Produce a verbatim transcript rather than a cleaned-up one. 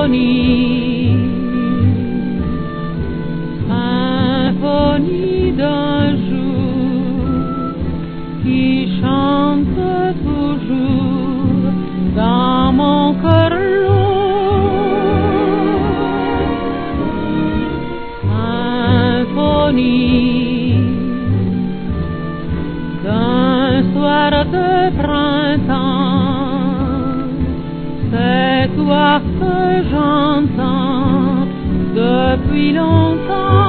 symphonie, symphonie d'un jour qui chante toujours dans mon cœur lourd. Symphonie d'un soir de printemps, c'est toi que j'entends depuis longtemps.